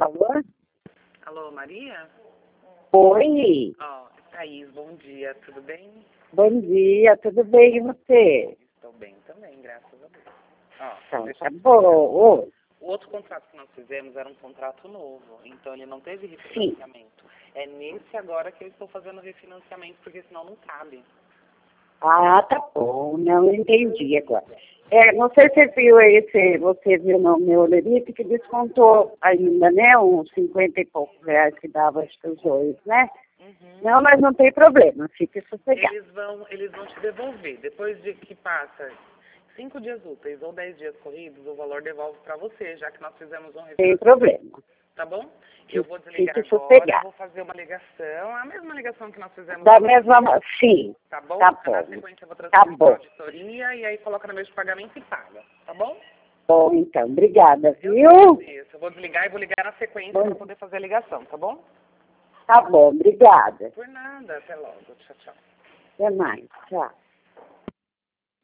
Alô? Alô, Maria? Oi, Ó, Thaís, bom dia, tudo bem? bom dia, tudo bem e você? Estou bem também, graças a Deus. Ó, Então, deixa tá eu te bom. explicar. Ô, O outro contrato que nós fizemos era um contrato novo, então ele não teve sim. refinanciamento. É nesse agora que eu estou fazendo o refinanciamento, porque senão não cabe. Ah, tá bom, não entendi agora. Não sei se você viu aí, se você viu no meu lerite que descontou ainda, né, uns 50 e poucos reais que dava acho que os dois, né? Uhum. Não, mas não tem problema, fique sossegado. Eles vão te devolver. Depois de que passa 5 dias úteis ou 10 dias corridos, o valor devolve para você, já que nós fizemos um Sem refinanciamento. problema. Tá bom? Eu vou desligar Fique agora, sossegado. vou fazer uma ligação, a mesma ligação que nós fizemos Da agora, mesma, sim, tá bom? tá Na bom, sequência eu vou tá transferir para a bom. auditoria e aí coloca no meio de pagamento e paga, tá bom? Bom, então, obrigada, Eu que viu? agradeço. Eu vou desligar e vou ligar na sequência Bom, para poder fazer a ligação, tá bom? tá bom, obrigada. Por nada, até logo. Tchau, tchau. Até mais, tchau.